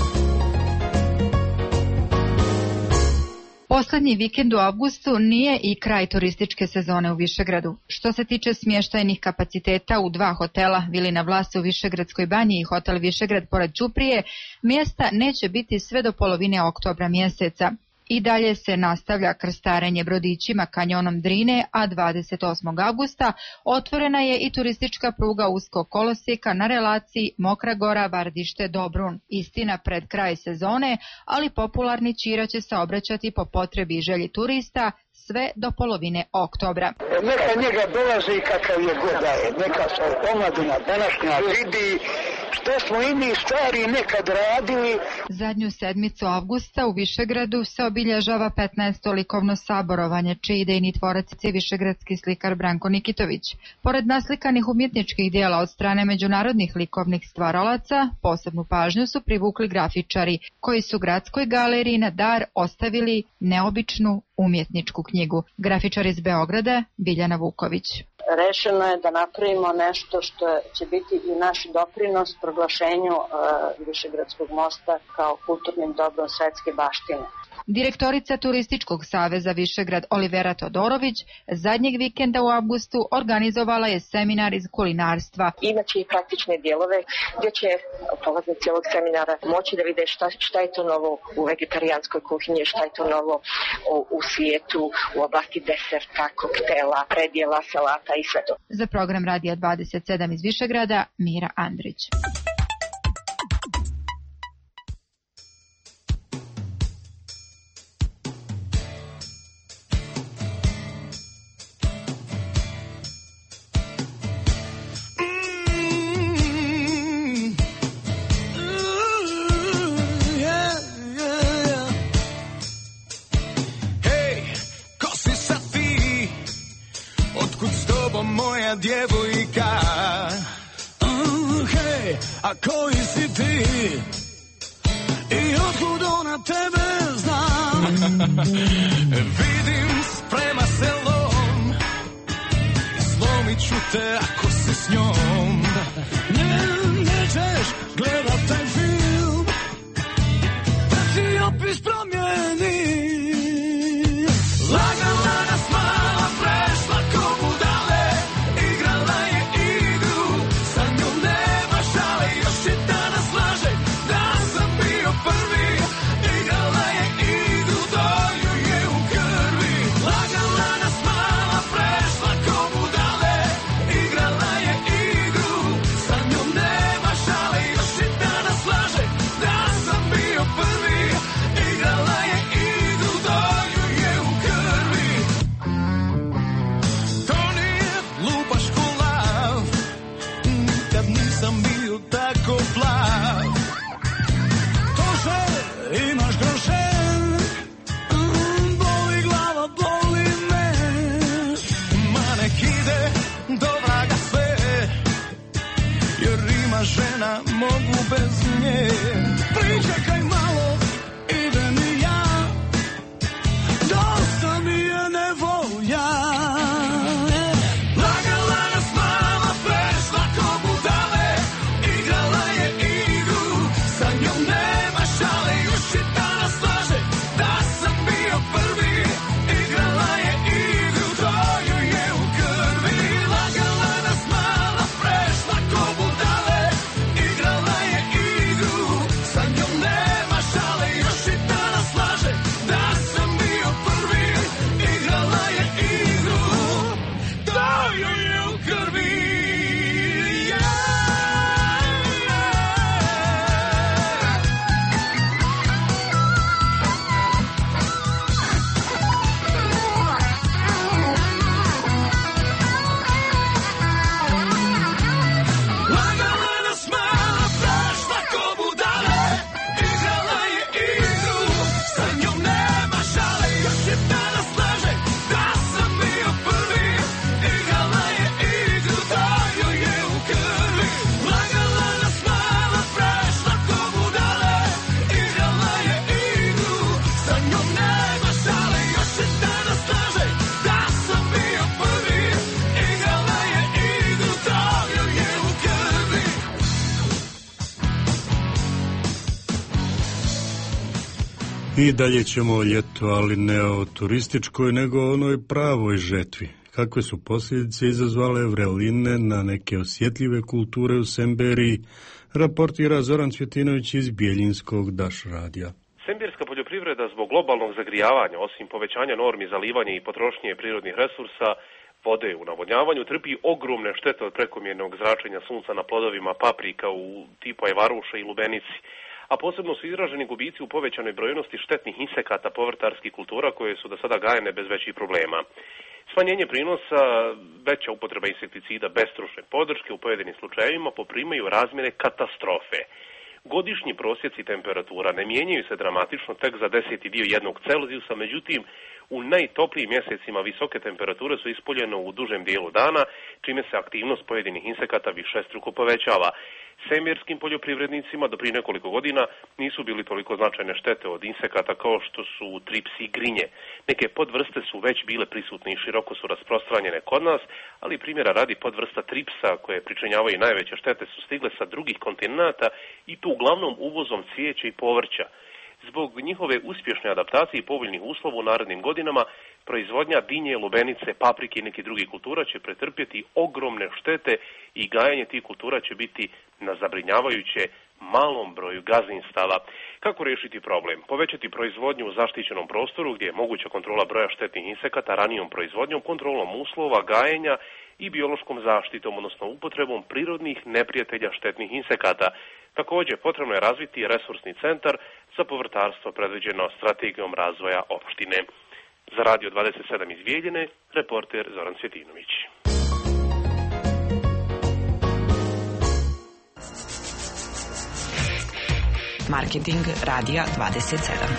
Poslednji vikend u avgustu nije i kraj turističke sezone u Višegradu. Što se tiče smještajnih kapaciteta u dva hotela, Vili na Vlasi u Višegradskoj banji i hotel Višegrad pored Ćuprije, mjesta neće biti sve do polovine oktobra mjeseca. I dalje se nastavlja krstarenje brodićima kanjonom Drine, a dvadeset osmog avgusta otvorena je i turistička pruga uskog kolosijeka na relaciji Mokra Gora, Vardište, Dobrun. Istina pred kraj sezone, ali popularni Ćira će se obraćati po potrebi i želji turista sve do polovine oktobra. Neka njega dolazi kakav je god da je, neka se omladina današnja vidi što smo i mi stari nekad radili. Zadnju sedmicu avgusta u Višegradu se obilježava petnaesto likovno saborovanje, čiji idejni tvorac je višegradski slikar Branko Nikitović. Pored naslikanih umjetničkih dijela od strane međunarodnih likovnih stvaralaca, posebnu pažnju su privukli grafičari, koji su Gradskoj galeriji na dar ostavili neobičnu umjetničku knjigu. Grafičar iz Beograda, Biljana Vuković. Rešeno je da napravimo nešto što će biti i naš doprinos proglašenju uh, Višegradskog mosta kao kulturnim dobrom svetske baštine. Direktorica Turističkog saveza Višegrad Olivera Todorović zadnjeg vikenda u avgustu organizovala je seminar iz kulinarstva. Imaće i praktične dijelove gdje će polaznici ovog seminara moći da vide šta, šta je to novo u vegetarijanskoj kuhinji, šta je to novo u, u svijetu, u oblasti deserta, koktela, predjela, salata i sve to. Za program Radija dvadeset sedam iz Višegrada, Mira Andrić. Moja djevojka, uh, hej, a koji si ti i otkud ona tebe zna? Vidim sprema selom i slomit ću te ako si s njom. Ne, nećeš gledat taj film da ti opis promijeni. Lagala nas mala prešla ko budale. Lagala nas mala prešla ko budale, igrala je igru. I dalje ćemo o ljetu, ali ne o turističkoj, nego o onoj pravoj žetvi. Kakve su posljedice izazvale vreline na neke osjetljive kulture u Semberiji, raportira Zoran Cvjetinović iz Bijeljinskog Daš radija. Semberska poljoprivreda zbog globalnog zagrijavanja, osim povećanja normi zalivanja i potrošnje prirodnih resursa, vode u navodnjavanju, trpi ogromne štete od prekomjernog zračenja sunca na plodovima paprika u tipu ajvaruša i lubenici. A posebno su izraženi gubici u povećanoj brojnosti štetnih insekata povrtarskih kultura koje su do sada gajene bez većih problema. Smanjenje prinosa, veća upotreba insekticida bez stručne podrške u pojedinim slučajevima poprimaju razmjere katastrofe. Godišnji prosjeci temperatura ne mijenjaju se dramatično tek za deseti dio jednog Celzijusa, međutim u najtoplijim mjesecima visoke temperature su ispoljene u dužem dijelu dana, čime se aktivnost pojedinih insekata višestruko povećava. Semberskim poljoprivrednicima do prije nekoliko godina nisu bili toliko značajne štete od insekata kao što su tripsi i grinje. Neke podvrste su već bile prisutne i široko su rasprostranjene kod nas, ali primjera radi podvrsta tripsa koje pričinjavaju najveće štete su stigle sa drugih kontinenta i to uglavnom uvozom cvijeća i povrća. Zbog njihove uspješne adaptacije i povoljnih uslova u narednim godinama, proizvodnja dinje, lubenice, paprike i nekih drugih kultura će pretrpjeti ogromne štete i gajanje tih kultura će biti na zabrinjavajuće malom broju gazdinstava. Kako riješiti problem? Povećati proizvodnju u zaštićenom prostoru gdje je moguća kontrola broja štetnih insekata ranijom proizvodnjom, kontrolom uslova, gajenja i biološkom zaštitom, odnosno upotrebom prirodnih neprijatelja štetnih insekata. Također, potrebno je razviti resursni centar za povrtarstvo predviđeno strategijom razvoja opštine. Za Radio dvadeset sedam iz Bijeljine, reporter Zoran Cvjetinović. Marketing Radija dvadeset sedam.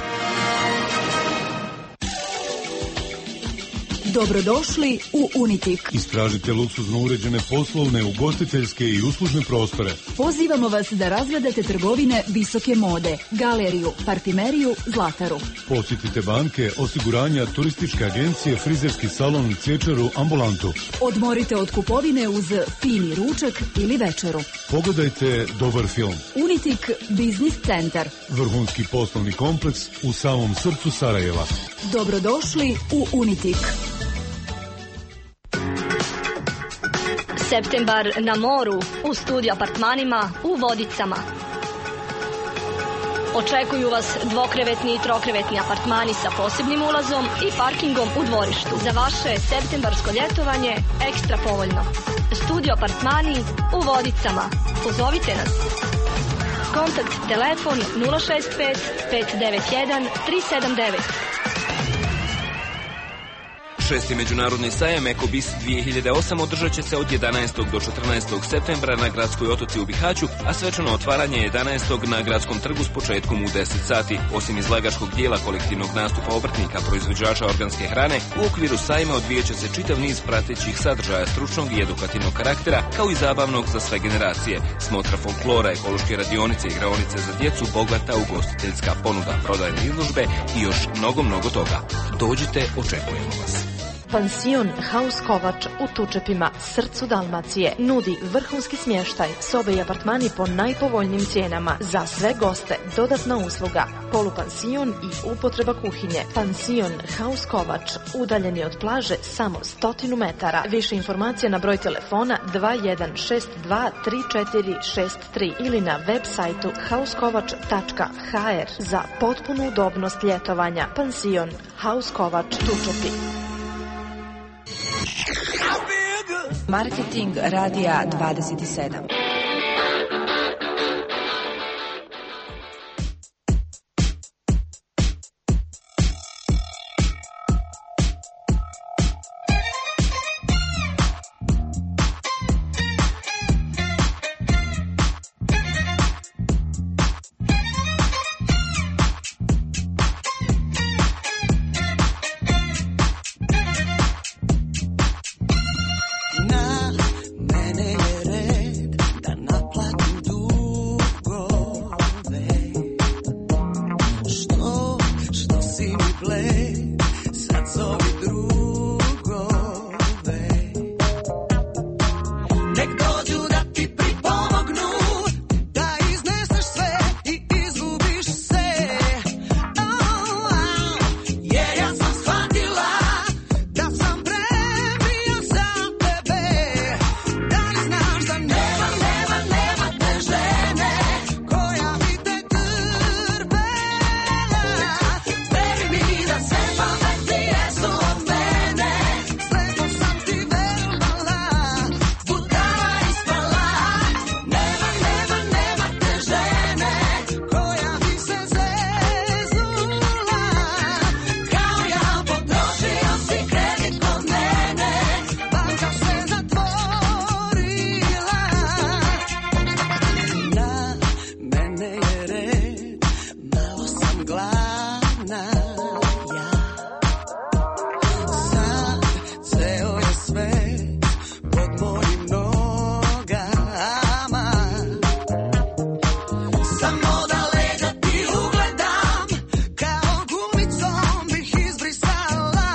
Dobrodošli u Unitik. Istražite luksuzno uređene poslovne, ugostiteljske i uslužne prostore. Pozivamo vas da razgledate trgovine visoke mode, galeriju, parfimeriju, zlataru. Posjetite banke, osiguranja, turističke agencije, frizerski salon, cvjećaru, ambulantu. Odmorite od kupovine uz fini ručak ili večeru. Pogledajte dobar film. Unitik Biznis centar. Vrhunski poslovni kompleks u samom srcu Sarajeva. Dobrodošli u Unitik. Septembar na moru, u studio apartmanima, u Vodicama. Očekuju vas dvokrevetni i trokrevetni apartmani sa posebnim ulazom i parkingom u dvorištu. Za vaše septembarsko ljetovanje ekstra povoljno. Studio apartmani u Vodicama. Pozovite nas. Kontakt telefon nula šest pet pet devet jedan tri sedam devet. Šesti međunarodni sajam Ekobis dvije hiljade osam održat će se od jedanaestog do četrnaestog septembra na Gradskoj otoci u Bihaću, a svečano otvaranje jedanaestog na Gradskom trgu s početkom u deset sati. Osim izlagačkog dijela kolektivnog nastupa obrtnika, proizvođača organske hrane, u okviru sajma odvijat će se čitav niz pratećih sadržaja stručnog i edukativnog karaktera, kao i zabavnog za sve generacije. Smotra folklora, ekološke radionice i igraonice za djecu, bogata ugostiteljska ponuda, prodajne izložbe i još mnogo, mnogo toga. Dođite, očekujemo vas. Pansion House Kovač u Tučepima, srcu Dalmacije, nudi vrhunski smještaj, sobe i apartmani po najpovoljnijim cijenama. Za sve goste dodatna usluga, polupansion i upotreba kuhinje. Pansion House Kovač, udaljeni od plaže samo stotinu metara. Više informacija na broj telefona dva jedan šest dva tri četiri šest tri ili na web sajtu housekovač tačka ha er za potpunu udobnost ljetovanja. Pansion House Kovač Tučepi. Marketing Radija dvadeset sedam. glavna ja. Sad ceo je svet pod mojim nogama. Samo da leđa ti ugledam, kao gumicom bih izbrisala.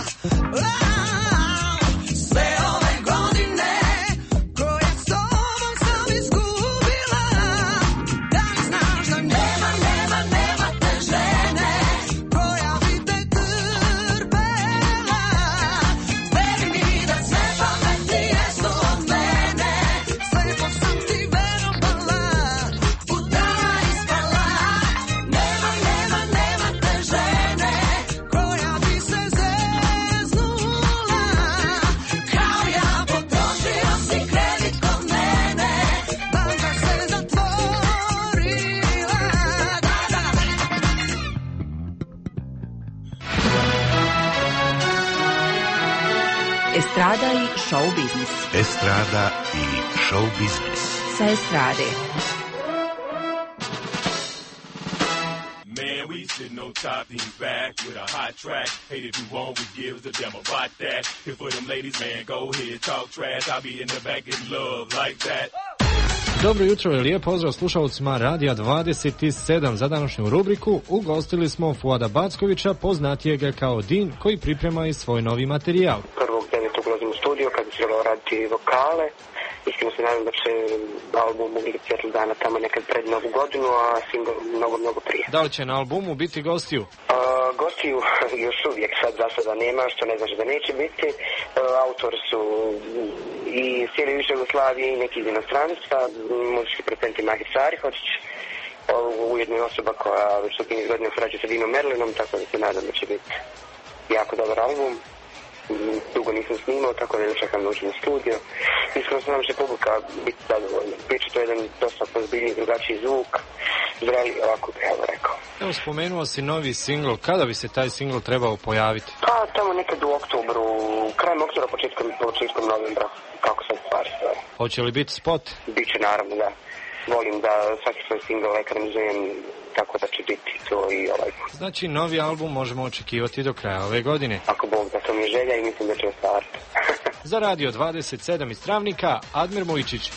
Sve ove godine koje s tobom sam izgubila. Da li znaš da nema, nema, nema te žene koja bi te trpela. Veri mi da sve pametnije su od mene. Slepog sam ti verovala, budala ispala. Nema, nema, nema te žene koja bi se zeznula. Kao ja potrošio si kredit kod mene, banka se zatvorila. Da, da. Estrada i show biznis. Estrada i show biznis. Sa estrade. Man, we sitting on top, lean back with a hot track. Hate if you want, we gives a damn about that. Here for them ladies, man, go ahead, talk trash. I'll be in the back in love like that. Dobro jutro i lijep pozdrav slušalcima Radija dvadeset sedam. Za današnju rubriku ugostili smo Fuada Backovića, poznatijega kao Din, koji priprema i svoj novi materijal. Prvog devetog ulazim u studio kad bi trebalo raditi vokale. Iskreno se nadam da će album ugledati svjetlo dana tamo nekad pred novu godinu, a single mnogo, mnogo prije. Da li će na albumu biti gostiju? Uh, gostiju još uvijek sad za sada nema, što ne znači da neće biti. Uh, autor su i cijeli više Jugoslavije i neki iz inostranstva, muzički producent Mahir Sarihović, ujedno je osoba koja već su pet godina surađuje sa Dinom Merlinom, tako da se nadam da će biti jako dobar album. Dugo nisam snimao, tako da ne čekam da uđem u studio. Iskreno se nam će publika biti zadovoljna. Biće to jedan dosta pozbiljniji, drugačiji zvuk, zreli, ovako bih ja rekao. Evo, spomenuo si novi singl. Kada bi se taj singl trebao pojaviti? Pa, tamo nekad u oktobru, krajem oktobra, početkom, početkom novembra, kako sad stvari stvari. Hoće li biti spot? Biće, naravno, da. Volim da svaki svoj singl ekranizujem, tako da će biti to i ovaj put. Znači, novi album možemo očekivati do kraja ove godine. Ako Bog da, to mi je želja i mislim da će ostvariti. Za Radio dvadeset sedam iz Travnika, Admir Mujičić.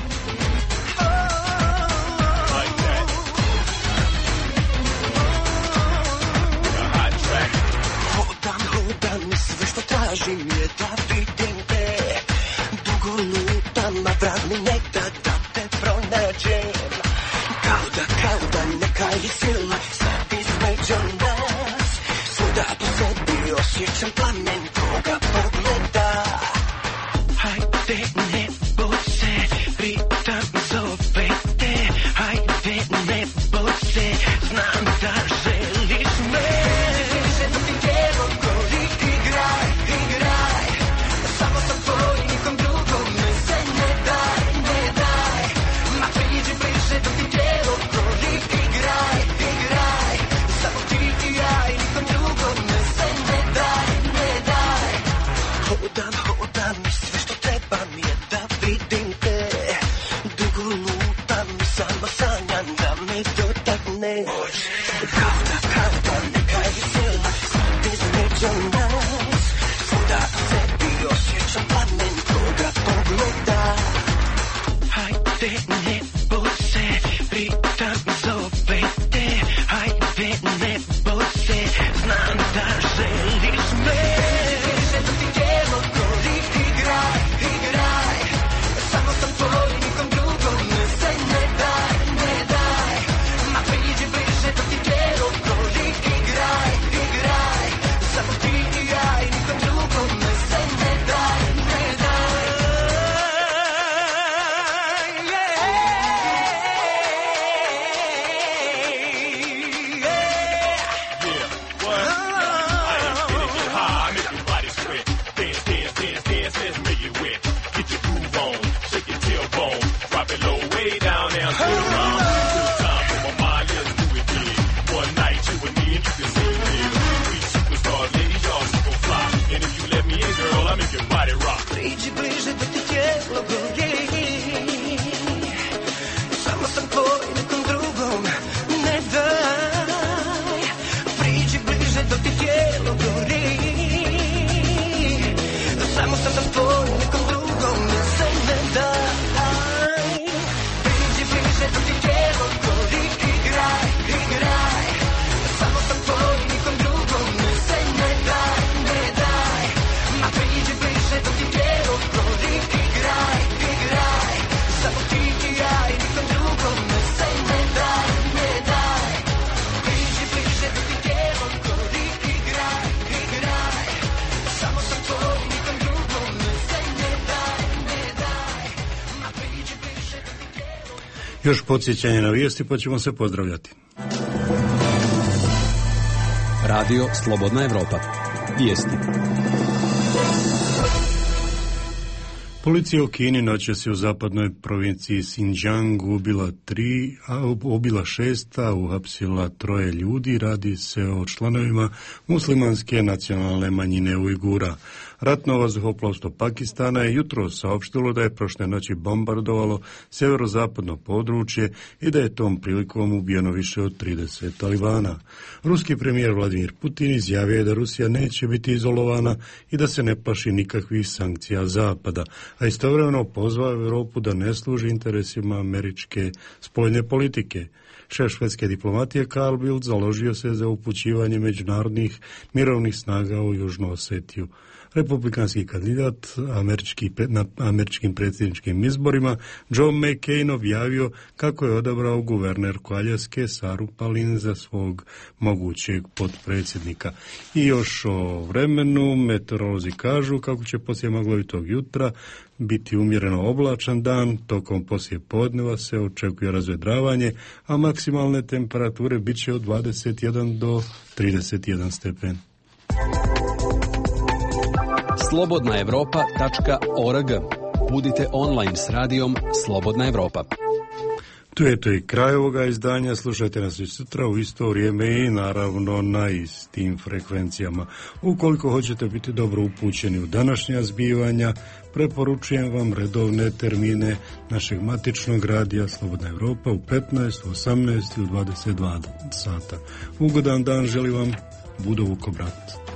Hodam, hodam i sve što tražim je da vidim te. Dugo lutam, a vrag mi ne da da te pronađem. Kao da, kao da neka je sila sad između nas. Svuda po sebi osjećam plamen koga pogleda. Hajde, ne boj se, ritam zove te. Hajde, ne boj se, znam da želiš me. Više da ti tijelo gori, igraj, igraj. Samo sam tvoj, nikom drugom me se ne daj, ne daj. Ma priđi bliže da ti tijelo gori, igraj, igraj. Samo ti i ja i nikom drugom me se ne daj, ne daj. Hodam, hodam i sve što treba mi je da vidim te. Dugo lutam i samo sanjam da me dotakneš. Kao da, kao da neka je sila sad između nas. Svuda po sebi osjećam plamen koga pogleda. Hajde, ne boj se, ritam zove te. Hajde, ne boj se, znam da želiš me. Više da ti tijelo gori, igraj, igraj. Samo sam tvoj, nikom drugom me se ne daj, ne daj. Ma priđi bliže da ti tijelo gori, igraj. Još podsjećanje na vijesti, pa ćemo se pozdravljati. Radio Slobodna Evropa. Vijesti. Policija u Kini noćas je u zapadnoj provinciji Xinjiang ubila tri, a ubila šest, a uhapsila troje ljudi. Radi se o članovima muslimanske nacionalne manjine Ujgura. Ratno vazduhoplovstvo Pakistana je jutro saopštilo da je prošle noći bombardovalo sjeverozapadno područje i da je tom prilikom ubijeno više od trideset talibana. Ruski premijer Vladimir Putin izjavio je da Rusija neće biti izolovana i da se ne plaši nikakvih sankcija Zapada, a istovremeno pozvao Europu da ne služi interesima američke spoljne politike. Šef švedske diplomatije Carl Bildt založio se za upućivanje međunarodnih mirovnih snaga u Južnu Osetiju. Republikanski kandidat američki, na američkim predsjedničkim izborima John McCain objavio kako je odabrao guvernerku Aljaske Saru Palin za svog mogućeg potpredsjednika. I još o vremenu meteorolozi kažu kako će poslije maglovitog jutra biti umjereno oblačan dan, tokom poslije podneva se očekuje razvedravanje, a maksimalne temperature bit će od dvadeset jedan do trideset jedan stepen. slobodna evropa tačka org. Budite online s radijom Slobodna Evropa. Tu je to i kraj ovoga izdanja, slušajte nas i sutra u isto vrijeme i naravno na istim frekvencijama. Ukoliko hoćete biti dobro upućeni u današnja zbivanja, preporučujem vam redovne termine našeg matičnog radija Slobodna Evropa u petnaest, osamnaest i u dvadeset dva sata. Ugodan dan želim vam, Budo Vukobrat.